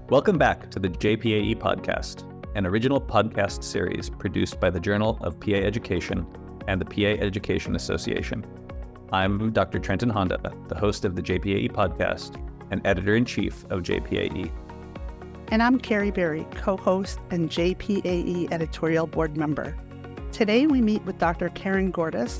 Welcome back to the JPAE Podcast, an original podcast series produced by the Journal of PA Education and the PA Education Association. I'm Dr. Trenton Honda, the host of the JPAE Podcast and editor-in-chief of JPAE. And I'm Carrie Berry, co-host and JPAE editorial board member. Today we meet with Dr. Karen Gordis.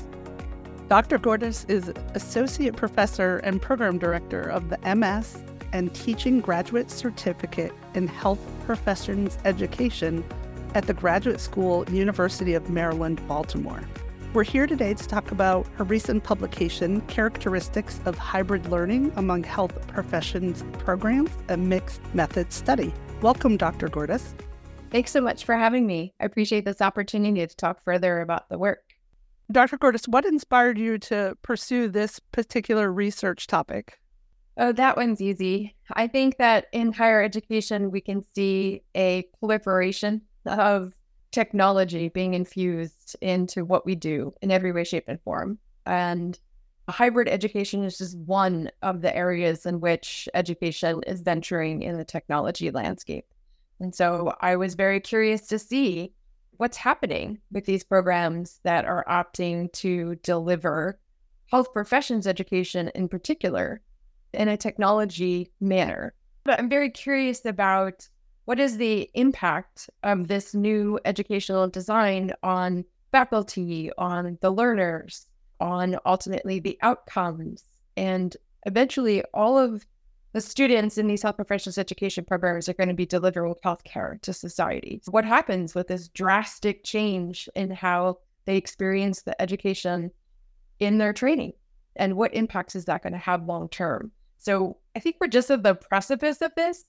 Dr. Gordis is Associate Professor and Program Director of the MS and Teaching Graduate Certificate in Health Professions Education at the Graduate School, University of Maryland, Baltimore. We're here today to talk about her recent publication, Characteristics of Hybrid Learning Among Health Professions Programs, a Mixed Method Study. Welcome, Dr. Gordis. Thanks so much for having me. I appreciate this opportunity to talk further about the work. Dr. Gordis, what inspired you to pursue this particular research topic? Oh, that one's easy. I think that in higher education, we can see a proliferation of technology being infused into what we do in every way, shape, and form. And hybrid education is just one of the areas in which education is venturing in the technology landscape. And so I was very curious to see what's happening with these programs that are opting to deliver health professions education in particular in a technology manner. But I'm very curious about what is the impact of this new educational design on faculty, on the learners, on ultimately the outcomes, and eventually all of the students in these health professions education programs are going to be delivering healthcare to society. What happens with this drastic change in how they experience the education in their training? And what impacts is that going to have long term? So I think we're just at the precipice of this.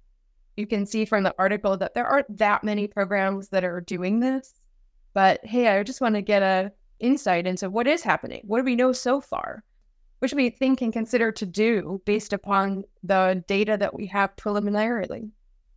You can see from the article that there aren't that many programs that are doing this. But hey, I just want to get an insight into what is happening. What do we know so far? What should we think and consider to do based upon the data that we have preliminarily?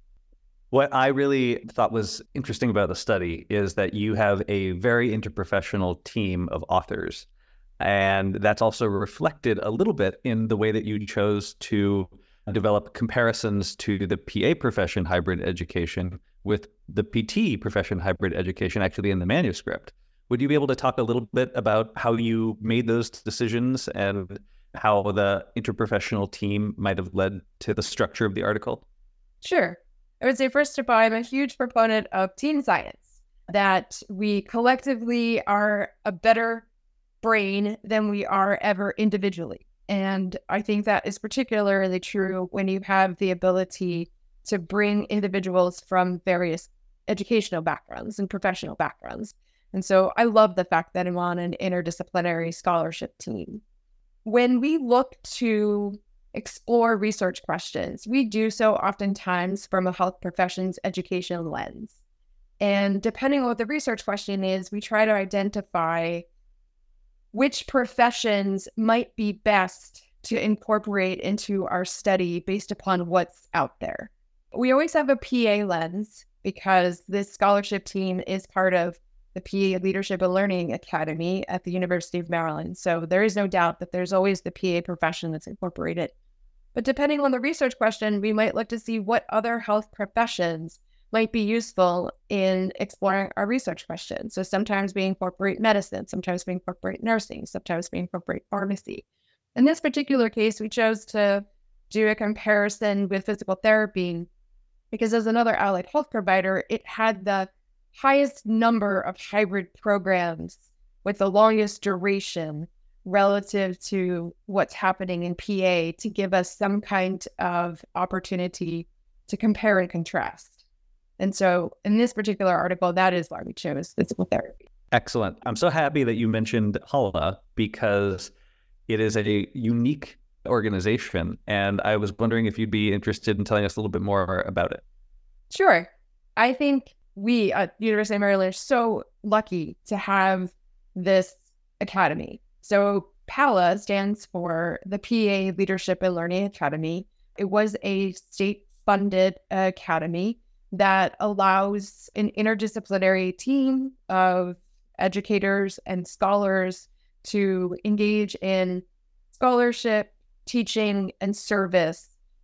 What I really thought was interesting about the study is that you have a very interprofessional team of authors. And that's also reflected a little bit in the way that you chose to develop comparisons to the PA profession hybrid education with the PT profession hybrid education actually in the manuscript. Would you be able to talk a little bit about how you made those decisions and how the interprofessional team might have led to the structure of the article? Sure. I would say, first of all, I'm a huge proponent of team science, that we collectively are a better brain than we are ever individually. And I think that is particularly true when you have the ability to bring individuals from various educational backgrounds and professional backgrounds. And so I love the fact that I'm on an interdisciplinary scholarship team. When we look to explore research questions, we do so oftentimes from a health professions education lens. And depending on what the research question is, we try to identify which professions might be best to incorporate into our study based upon what's out there. We always have a PA lens because this scholarship team is part of the PA Leadership and Learning Academy at the University of Maryland. So there is no doubt that there's always the PA profession that's incorporated. But depending on the research question, we might look to see what other health professions might be useful in exploring our research question. So sometimes we incorporate medicine, sometimes we incorporate nursing, sometimes we incorporate pharmacy. In this particular case, we chose to do a comparison with physical therapy because as another allied health provider, it had the highest number of hybrid programs with the longest duration relative to what's happening in PA to give us some kind of opportunity to compare and contrast. And so in this particular article, that is why we chose physical therapy. Excellent. I'm so happy that you mentioned HALA because it is a unique organization. And I was wondering if you'd be interested in telling us a little bit more about it. Sure. I think we at University of Maryland are so lucky to have this academy. So PALA stands for the PA Leadership and Learning Academy. It was a state-funded academy that allows an interdisciplinary team of educators and scholars to engage in scholarship, teaching, and service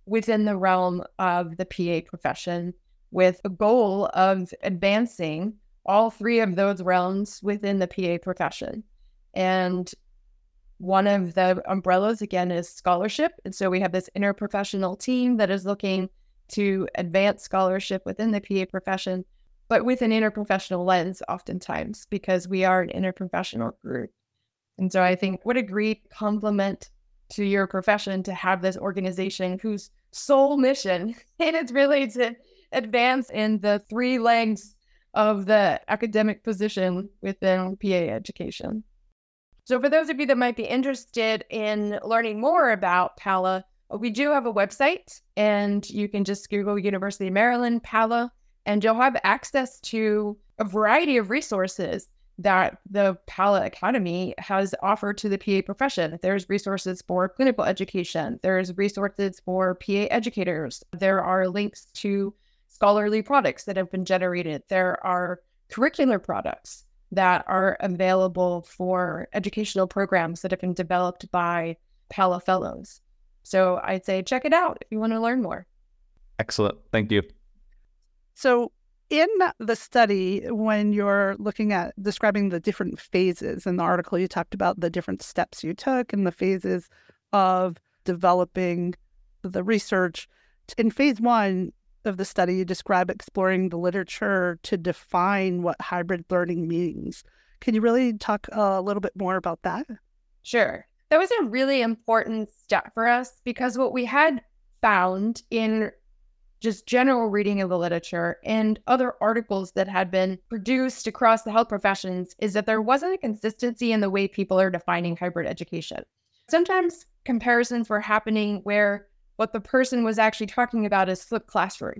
within the realm of the PA profession, with a goal of advancing all three of those realms within the PA profession. And one of the umbrellas, again, is scholarship. And so we have this interprofessional team that is looking to advance scholarship within the PA profession, but with an interprofessional lens oftentimes, because we are an interprofessional group. And so I think what a great compliment to your profession to have this organization whose sole mission is really to advance in the three legs of the academic position within PA education. So for those of you that might be interested in learning more about PALA, we do have a website, and you can just Google University of Maryland PALA, and you'll have access to a variety of resources that the PALA Academy has offered to the PA profession. There's resources for clinical education. There's resources for PA educators. There are links to scholarly products that have been generated. There are curricular products that are available for educational programs that have been developed by PALA fellows. So I'd say check it out if you want to learn more. Excellent. Thank you. So in the study, when you're looking at describing the different phases in the article, you talked about the different steps you took and the phases of developing the research. In phase 1 of the study, you describe exploring the literature to define what hybrid learning means. Can you really talk a little bit more about that? Sure. That was a really important step for us, because what we had found in just general reading of the literature and other articles that had been produced across the health professions is that there wasn't a consistency in the way people are defining hybrid education. Sometimes comparisons were happening where what the person was actually talking about is flipped classroom,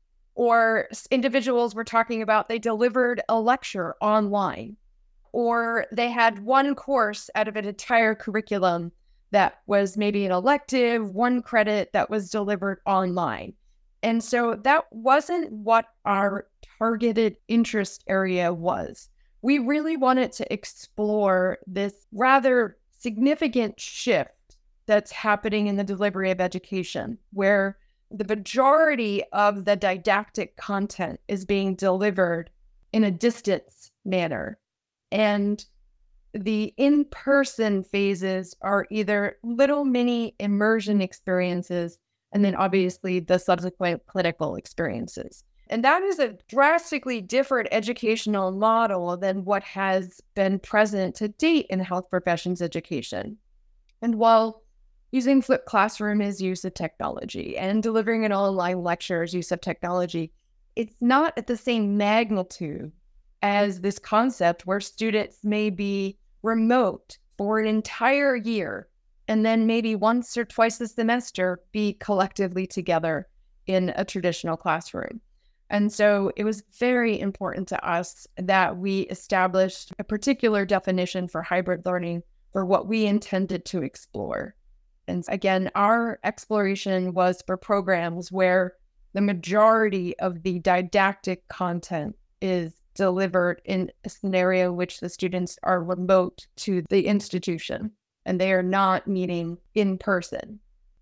or individuals were talking about they delivered a lecture online, or they had one course out of an entire curriculum that was maybe an elective, one credit that was delivered online. And so that wasn't what our targeted interest area was. We really wanted to explore this rather significant shift that's happening in the delivery of education, where the majority of the didactic content is being delivered in a distance manner. And the in-person phases are either little mini immersion experiences, and then obviously the subsequent clinical experiences. And that is a drastically different educational model than what has been present to date in health professions education. And while using flipped classroom is use of technology, and delivering an online lecture is use of technology, it's not at the same magnitude as this concept where students may be remote for an entire year, and then maybe once or twice a semester be collectively together in a traditional classroom. And so it was very important to us that we established a particular definition for hybrid learning for what we intended to explore. And again, our exploration was for programs where the majority of the didactic content is delivered in a scenario in which the students are remote to the institution and they are not meeting in person.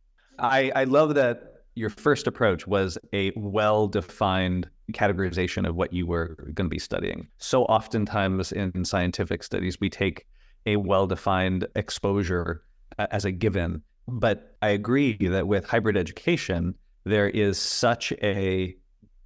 I love that your first approach was a well-defined categorization of what you were going to be studying. So oftentimes in scientific studies, we take a well-defined exposure as a given. But I agree that with hybrid education, there is such a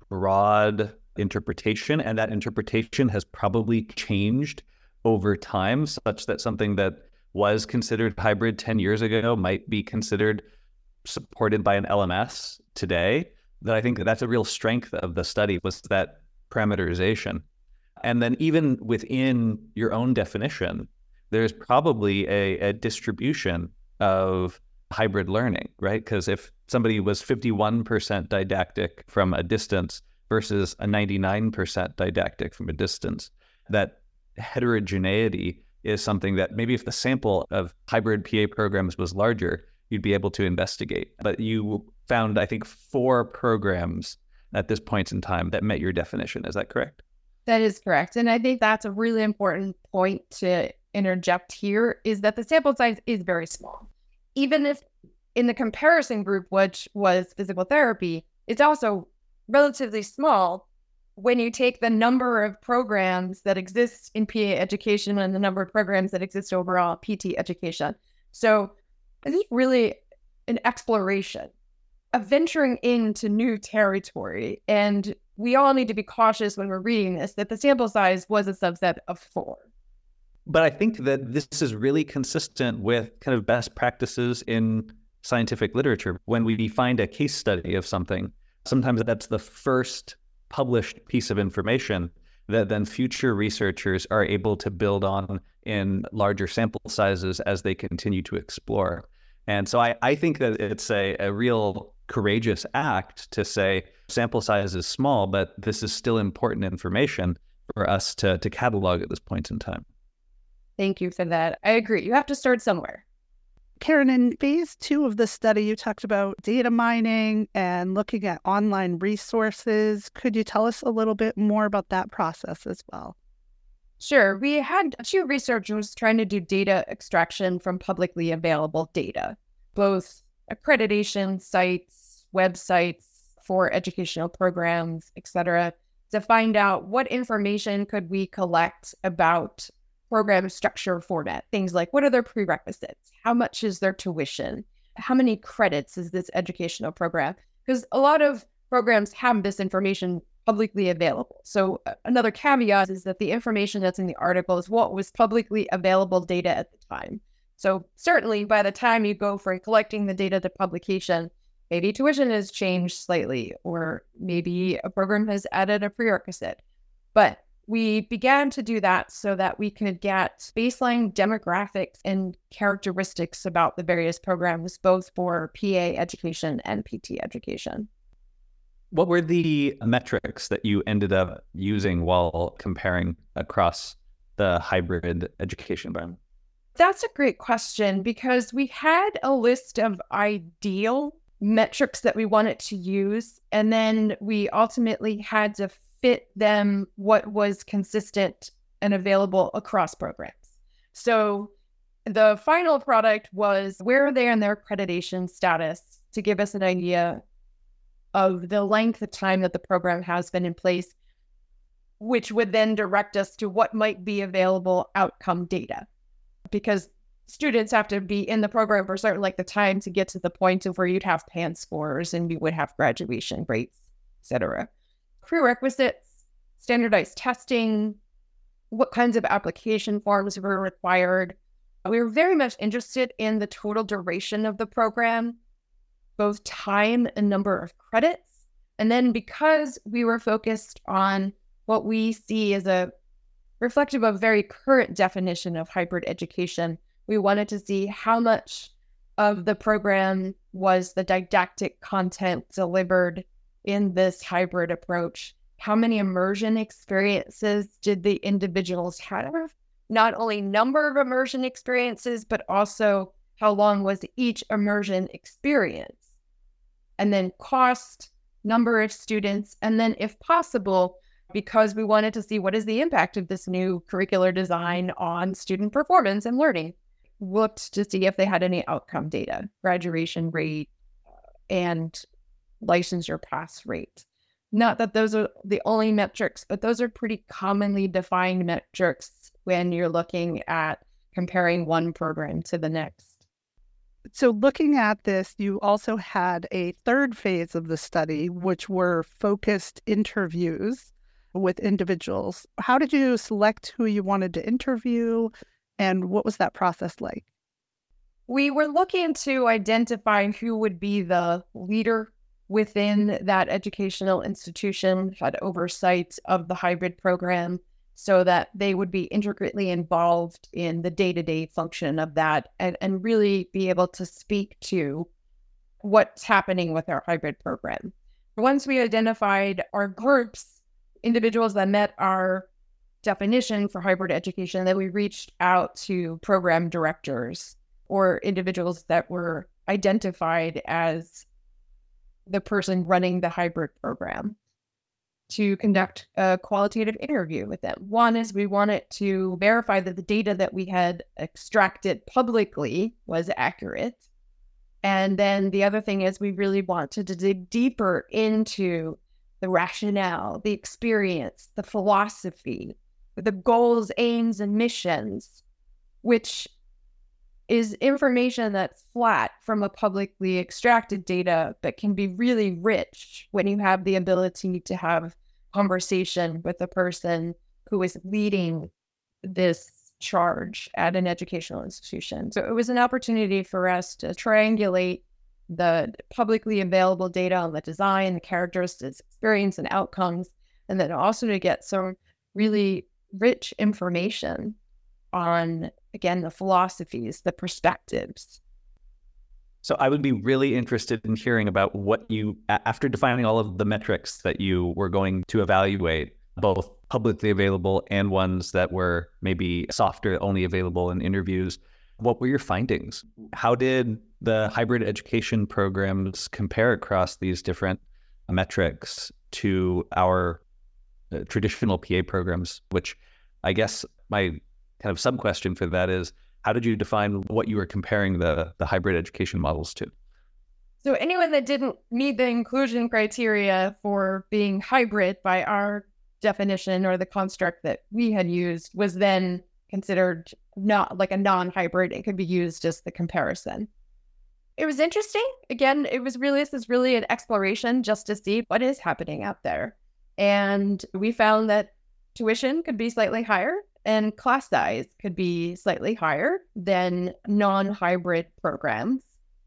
broad interpretation, and that interpretation has probably changed over time, such that something that was considered hybrid 10 years ago might be considered supported by an LMS today. That I think that's a real strength of the study, was that parameterization. And then even within your own definition, there's probably a distribution of hybrid learning, right? Because if somebody was 51% didactic from a distance versus a 99% didactic from a distance, that heterogeneity is something that maybe if the sample of hybrid PA programs was larger, you'd be able to investigate. But you found, I think, 4 programs at this point in time that met your definition. Is that correct? That is correct. And I think that's a really important point to interject here, is that the sample size is very small. Even if in the comparison group, which was physical therapy, it's also relatively small when you take the number of programs that exist in PA education and the number of programs that exist overall PT education. So this is really an exploration of venturing into new territory. And we all need to be cautious when we're reading this, that the sample size was a subset of 4. But I think that this is really consistent with kind of best practices in scientific literature. When we find a case study of something, sometimes that's the first published piece of information that then future researchers are able to build on in larger sample sizes as they continue to explore. And so I think that it's a real courageous act to say sample size is small, but this is still important information for us to catalog at this point in time. Thank you for that. I agree. You have to start somewhere. Karen, in phase 2 of the study, you talked about data mining and looking at online resources. Could you tell us a little bit more about that process as well? Sure. We had 2 researchers trying to do data extraction from publicly available data, both accreditation sites, websites for educational programs, etc., to find out what information could we collect about program structure format. Things like, what are their prerequisites? How much is their tuition? How many credits is this educational program? Because a lot of programs have this information publicly available. So another caveat is that the information that's in the article is what was publicly available data at the time. So certainly by the time you go from collecting the data to publication, maybe tuition has changed slightly, or maybe a program has added a prerequisite. But we began to do that so that we could get baseline demographics and characteristics about the various programs, both for PA education and PT education. What were the metrics that you ended up using while comparing across the hybrid education environment? That's a great question, because we had a list of ideal metrics that we wanted to use, and then we ultimately had to fit them what was consistent and available across programs. So the final product was, where are they in their accreditation status, to give us an idea of the length of time that the program has been in place, which would then direct us to what might be available outcome data. Because students have to be in the program for a certain length of time to get to the point of where you'd have PAN scores and you would have graduation rates, etc. Prerequisites, standardized testing, what kinds of application forms were required. We were very much interested in the total duration of the program, both time and number of credits. And then because we were focused on what we see as a reflective of very current definition of hybrid education, we wanted to see how much of the program was the didactic content delivered in this hybrid approach. How many immersion experiences did the individuals have? Not only number of immersion experiences, but also how long was each immersion experience? And then cost, number of students, and then if possible, because we wanted to see what is the impact of this new curricular design on student performance and learning, looked to see if they had any outcome data, graduation rate, and licensure pass rate. Not that those are the only metrics, but those are pretty commonly defined metrics when you're looking at comparing one program to the next. So looking at this, you also had a third phase of the study, which were focused interviews with individuals. How did you select who you wanted to interview, and what was that process like? We were looking to identify who would be the leader within that educational institution, had oversight of the hybrid program, so that they would be intricately involved in the day-to-day function of that and really be able to speak to what's happening with our hybrid program. Once we identified our groups, individuals that met our definition for hybrid education, then we reached out to program directors or individuals that were identified as the person running the hybrid program to conduct a qualitative interview with them. One is we wanted to verify that the data that we had extracted publicly was accurate. And then the other thing is we really wanted to dig deeper into the rationale, the experience, the philosophy, the goals, aims, and missions, which is information that's flat from a publicly extracted data, but can be really rich when you have the ability to have conversation with the person who is leading this charge at an educational institution. So it was an opportunity for us to triangulate the publicly available data on the design, the characteristics, experience, and outcomes, and then also to get some really rich information on, again, the philosophies, the perspectives. So I would be really interested in hearing about what you, after defining all of the metrics that you were going to evaluate, both publicly available and ones that were maybe softer, only available in interviews, what were your findings? How did the hybrid education programs compare across these different metrics to our traditional PA programs? Which I guess my kind of sub-question for that is, how did you define what you were comparing the hybrid education models to? So anyone that didn't meet the inclusion criteria for being hybrid by our definition or the construct that we had used was then considered not like a non-hybrid. It could be used as the comparison. It was interesting. Again, this is really an exploration just to see what is happening out there. And we found that tuition could be slightly higher and class size could be slightly higher than non-hybrid programs.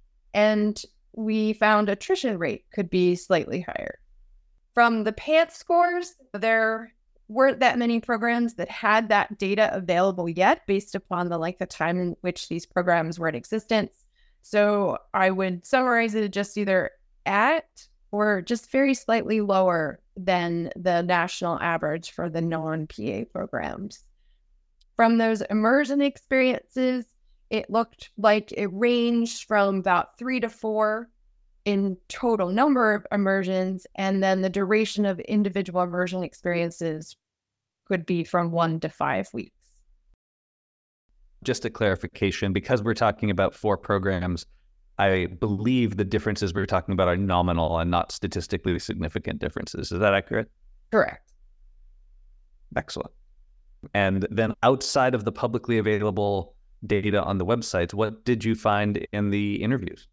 And we found attrition rate could be slightly higher. From the PANCE scores, there weren't that many programs that had that data available yet based upon the length of time in which these programs were in existence. So I would summarize it just either at or just very slightly lower than the national average for the non-PA programs. From those immersion experiences, it looked like it ranged from about 3 to 4 in total number of immersions, and then the duration of individual immersion experiences could be from 1 to 5 weeks. Just a clarification, because we're talking about 4 programs, I believe the differences we're talking about are nominal and not statistically significant differences. Is that accurate? Correct. Excellent. And then outside of the publicly available data on the websites, what did you find in the interviews?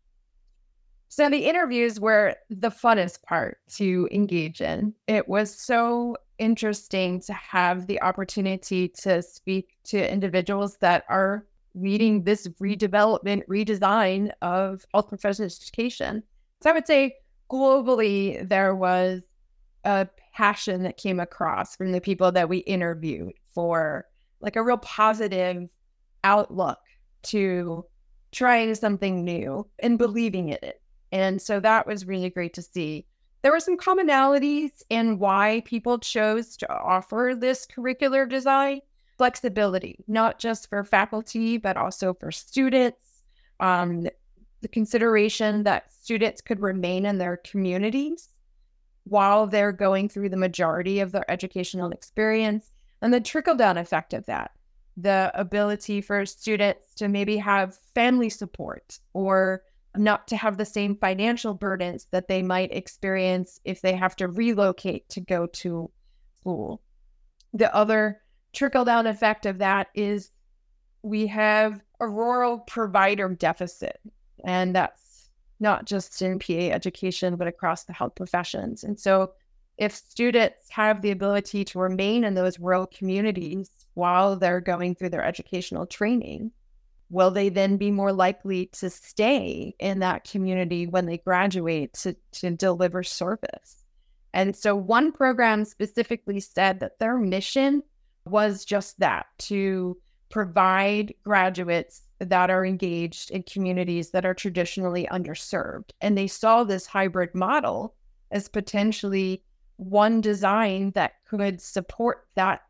So the interviews were the funnest part to engage in. It was so interesting to have the opportunity to speak to individuals that are leading this redevelopment, redesign of health professional education. So I would say globally, there was a passion that came across from the people that we interviewed for like a real positive outlook to trying something new and believing in it. And so that was really great to see. There were some commonalities in why people chose to offer this curricular design. Flexibility, not just for faculty, but also for students. The consideration that students could remain in their communities while they're going through the majority of their educational experience, and the trickle-down effect of that. The ability for students to maybe have family support or not to have the same financial burdens that they might experience if they have to relocate to go to school. The other trickle-down effect of that is we have a rural provider deficit, and that's not just in PA education, but across the health professions. And so if students have the ability to remain in those rural communities while they're going through their educational training, will they then be more likely to stay in that community when they graduate to deliver service? And so one program specifically said that their mission was just that, to provide graduates that are engaged in communities that are traditionally underserved. And they saw this hybrid model as potentially one design that could support that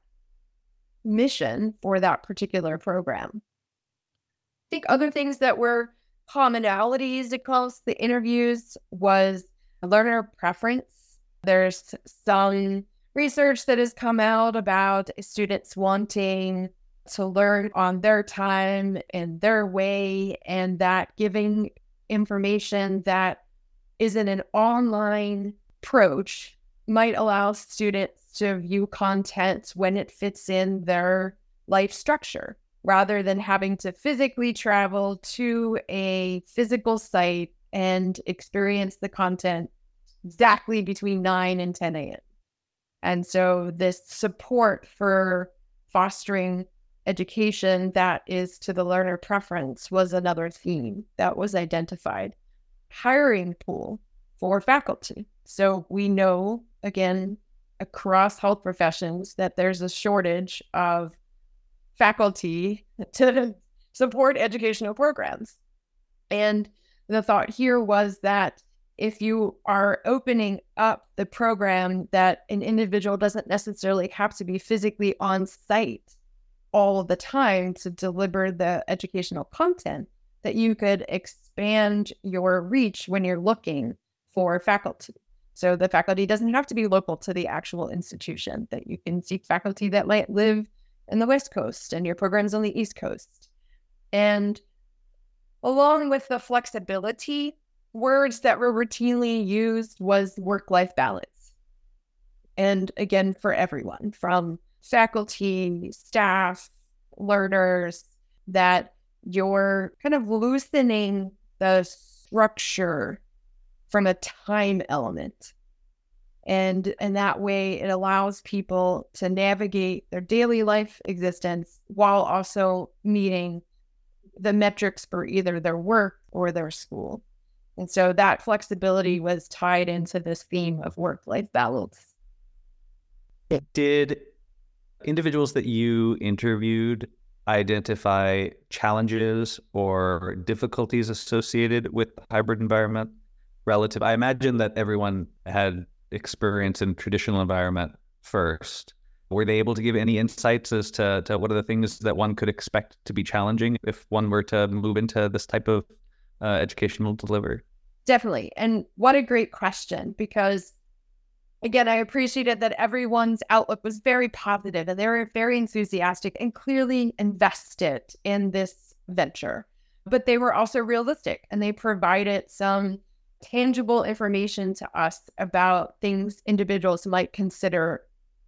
mission for that particular program. I think other things that were commonalities across the interviews was learner preference. There's some research that has come out about students wanting to learn on their time and their way, and that giving information that is in an online approach might allow students to view content when it fits in their life structure, rather than having to physically travel to a physical site and experience the content exactly between 9 and 10 a.m. And so this support for fostering education that is to the learner preference was another theme that was identified. Hiring pool for faculty. So we know, again, across health professions that there's a shortage of faculty to support educational programs. And the thought here was that if you are opening up the program, that an individual doesn't necessarily have to be physically on site all the time to deliver the educational content, that you could expand your reach when you're looking for faculty. So the faculty doesn't have to be local to the actual institution, that you can seek faculty that might live in the West Coast and your program's on the East Coast. And along with the flexibility, words that were routinely used was work-life balance. And again, for everyone, from faculty, staff, learners, that you're kind of loosening the structure from a time element. And in that way, it allows people to navigate their daily life existence while also meeting the metrics for either their work or their school. And so that flexibility was tied into this theme of work-life balance. Did individuals that you interviewed identify challenges or difficulties associated with the hybrid environment relative? I imagine that everyone had experience in traditional environment first. Were they able to give any insights as to what are the things that one could expect to be challenging if one were to move into this type of educational delivery? Definitely. And what a great question, because again, I appreciated that everyone's outlook was very positive and they were very enthusiastic and clearly invested in this venture. But they were also realistic and they provided some tangible information to us about things individuals might consider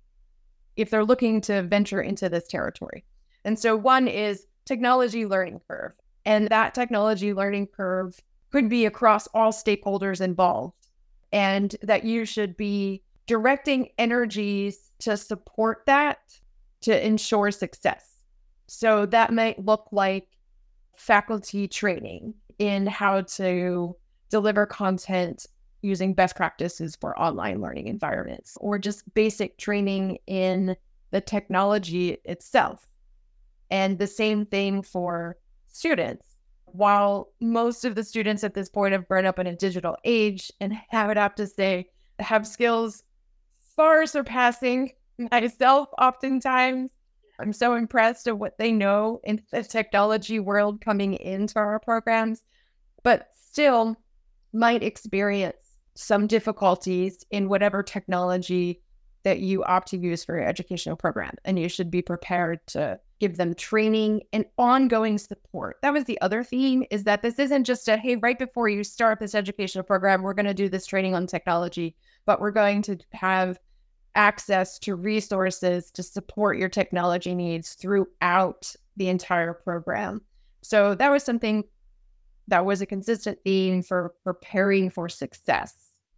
if they're looking to venture into this territory. And so one is technology learning curve. And that technology learning curve could be across all stakeholders involved, and that you should be directing energies to support that to ensure success. So that might look like faculty training in how to deliver content using best practices for online learning environments, or just basic training in the technology itself. And the same thing for students. While most of the students at this point have grown up in a digital age and I would have to say have skills far surpassing myself oftentimes, I'm so impressed at what they know in the technology world coming into our programs, but still might experience some difficulties in whatever technology that you opt to use for your educational program. And you should be prepared to give them training and ongoing support. That was the other theme, is that this isn't just a, hey, right before you start this educational program, we're going to do this training on technology, but we're going to have access to resources to support your technology needs throughout the entire program. So that was something that was a consistent theme for preparing for success.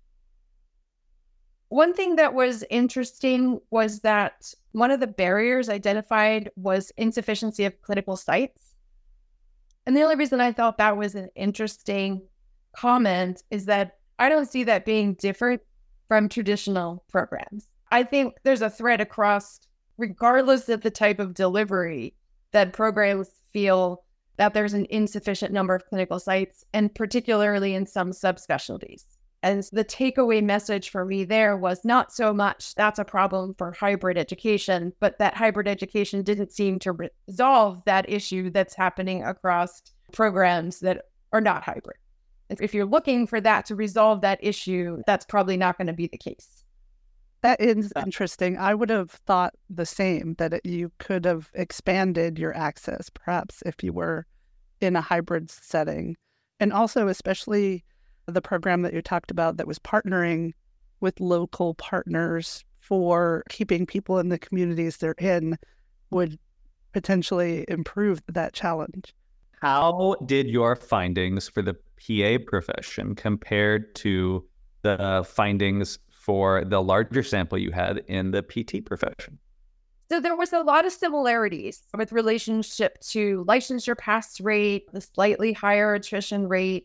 One thing that was interesting was that one of the barriers identified was insufficiency of clinical sites. And the only reason I thought that was an interesting comment is that I don't see that being different from traditional programs. I think there's a thread across, regardless of the type of delivery, that programs feel that there's an insufficient number of clinical sites, and particularly in some subspecialties. And the takeaway message for me there was not so much that's a problem for hybrid education, but that hybrid education didn't seem to resolve that issue that's happening across programs that are not hybrid. If you're looking for that to resolve that issue, that's probably not going to be the case. That is interesting. I would have thought the same, that you could have expanded your access, perhaps if you were in a hybrid setting. And also, especially the program that you talked about that was partnering with local partners for keeping people in the communities they're in would potentially improve that challenge. How did your findings for the PA profession compared to the findings for the larger sample you had in the PT profession? So there was a lot of similarities with relationship to licensure pass rate, the slightly higher attrition rate,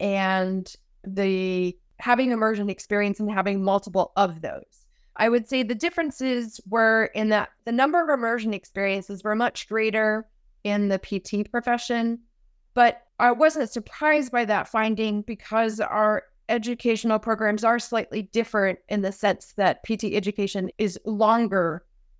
and the having immersion experience and having multiple of those. I would say the differences were in that the number of immersion experiences were much greater in the PT profession, but I wasn't surprised by that finding because our educational programs are slightly different in the sense that PT education is longer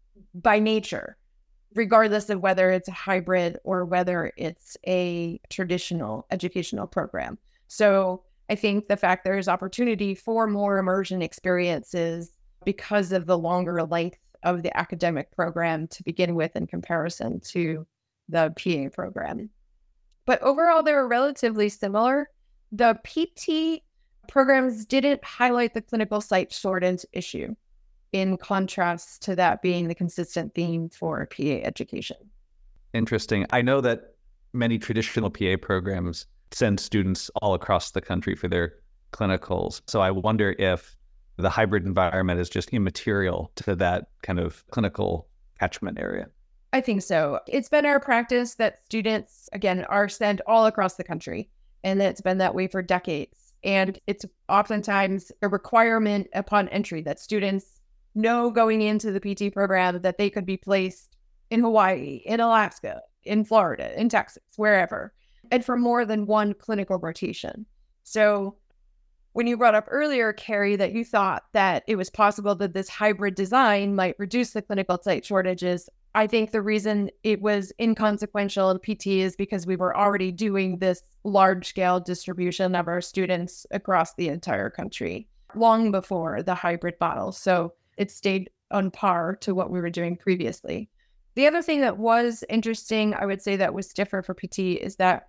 by nature, regardless of whether it's a hybrid or whether it's a traditional educational program. So I think the fact there is opportunity for more immersion experiences because of the longer length of the academic program to begin with in comparison to the PA program. But overall, they were relatively similar. The PT programs didn't highlight the clinical site shortage issue, in contrast to that being the consistent theme for PA education. Interesting. I know that many traditional PA programs send students all across the country for their clinicals. So I wonder if the hybrid environment is just immaterial to that kind of clinical catchment area. I think so. It's been our practice that students, again, are sent all across the country, and it's been that way for decades. And it's oftentimes a requirement upon entry that students know going into the PT program that they could be placed in Hawaii, in Alaska, in Florida, in Texas, wherever, and for more than one clinical rotation. So when you brought up earlier, Carrie, that you thought that it was possible that this hybrid design might reduce the clinical site shortages, I think the reason it was inconsequential in PT is because we were already doing this large-scale distribution of our students across the entire country long before the hybrid model. So it stayed on par to what we were doing previously. The other thing that was interesting, I would say that was different for PT, is that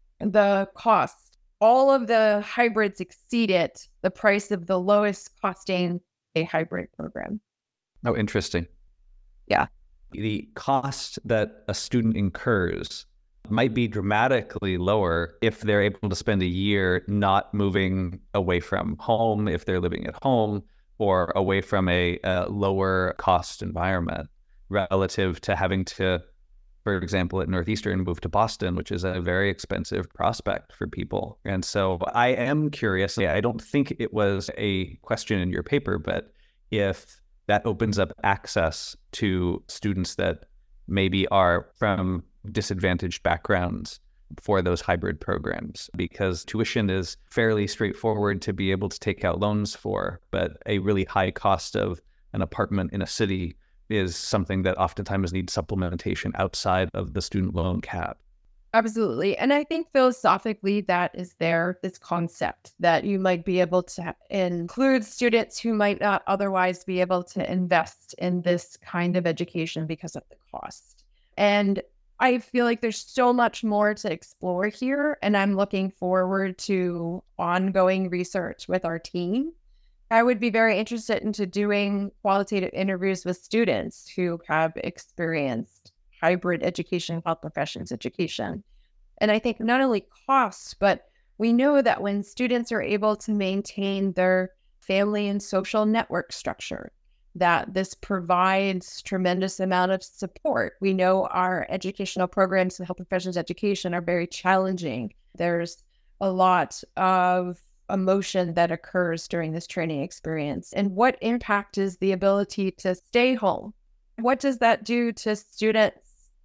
the cost, all of the hybrids exceeded the price of the lowest costing a hybrid program. Oh, interesting. Yeah. The cost that a student incurs might be dramatically lower if they're able to spend a year not moving away from home, if they're living at home, or away from a lower cost environment relative to having to, for example, at Northeastern, move to Boston, which is a very expensive prospect for people. And so I am curious, I don't think it was a question in your paper, but if that opens up access to students that maybe are from disadvantaged backgrounds for those hybrid programs, because tuition is fairly straightforward to be able to take out loans for, but a really high cost of an apartment in a city is something that oftentimes needs supplementation outside of the student loan cap. Absolutely. And I think philosophically that is there, this concept that you might be able to include students who might not otherwise be able to invest in this kind of education because of the cost. And I feel like there's so much more to explore here, and I'm looking forward to ongoing research with our team. I would be very interested into doing qualitative interviews with students who have experienced hybrid education, health professions education. And I think not only costs, but we know that when students are able to maintain their family and social network structure, that this provides tremendous amount of support. We know our educational programs in health professions education are very challenging. There's a lot of emotion that occurs during this training experience. And what impact is the ability to stay home? What does that do to students'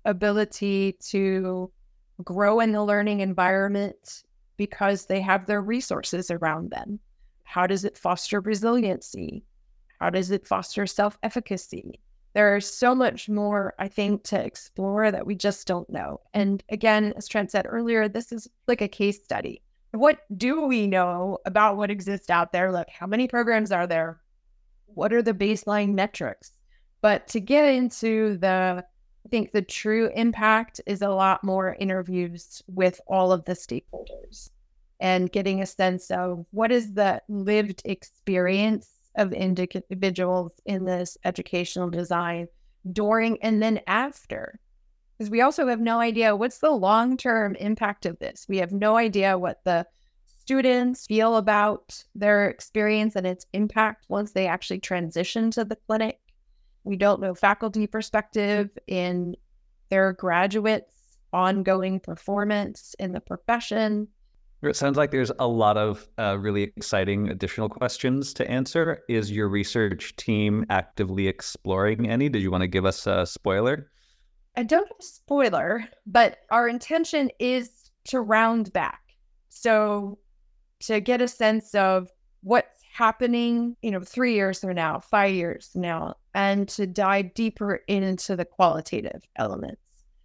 ability to grow in the learning environment because they have their resources around them? How does it foster resiliency? How does it foster self-efficacy? There's so much more, I think, to explore that we just don't know. And again, as Trent said earlier, this is like a case study. What do we know about what exists out there? Look, how many programs are there? What are the baseline metrics? But to get into I think the true impact is a lot more interviews with all of the stakeholders. and getting a sense of what is the lived experience of individuals in this educational design during and then after. Because we also have no idea what's the long-term impact of this. We have no idea what the students feel about their experience and its impact once they actually transition to the clinic. We don't know faculty perspective in their graduates' ongoing performance in the profession. It sounds like there's a lot of really exciting additional questions to answer. Is your research team actively exploring any? Did you want to give us a spoiler? I don't have a spoiler, but our intention is to round back. So to get a sense of what's happening, 3 years from now, 5 years from now, and to dive deeper into the qualitative elements.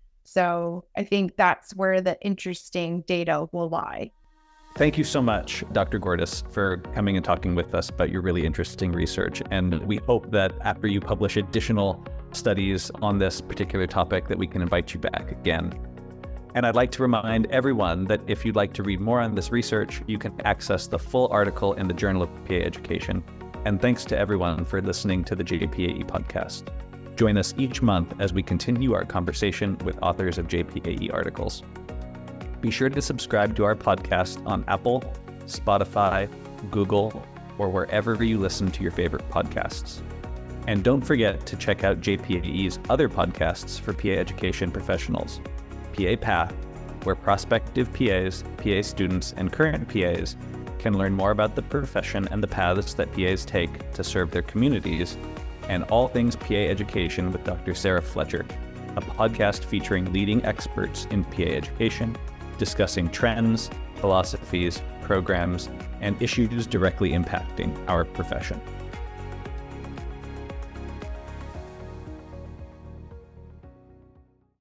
So I think that's where the interesting data will lie. Thank you so much, Dr. Gordis, for coming and talking with us about your really interesting research. And we hope that after you publish additional studies on this particular topic, that we can invite you back again. And I'd like to remind everyone that if you'd like to read more on this research, you can access the full article in the Journal of PA Education. And thanks to everyone for listening to the JPAE podcast. Join us each month as we continue our conversation with authors of JPAE articles. Be sure to subscribe to our podcast on Apple, Spotify, Google, or wherever you listen to your favorite podcasts. And don't forget to check out JPAE's other podcasts for PA education professionals, PA Path, where prospective PAs, PA students, and current PAs can learn more about the profession and the paths that PAs take to serve their communities, and All Things PA Education with Dr. Sarah Fletcher, a podcast featuring leading experts in PA education, discussing trends, philosophies, programs, and issues directly impacting our profession.